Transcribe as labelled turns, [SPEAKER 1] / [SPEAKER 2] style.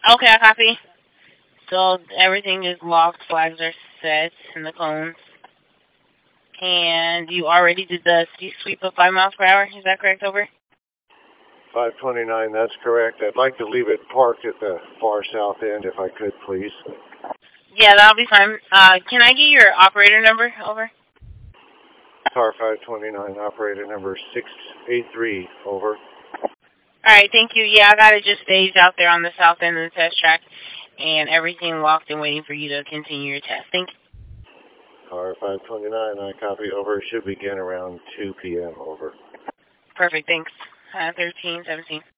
[SPEAKER 1] Okay, I copy. So everything is locked, flags are set in the cones. And you already did the sweep of 5 miles per hour, is that correct, over?
[SPEAKER 2] 529, that's correct. I'd like to leave it parked at the far south end if I could, please.
[SPEAKER 1] Yeah, that'll be fine. Can I get your operator number, over?
[SPEAKER 2] Car 529, operator number 683, over.
[SPEAKER 1] Alright, thank you. Yeah, I got it just staged out there on the south end of the test track, and everything locked and waiting for you to continue your test. Thank you.
[SPEAKER 2] Car 529, I copy, over. Should begin around 2 p.m., over.
[SPEAKER 1] Perfect, thanks. 13, 17.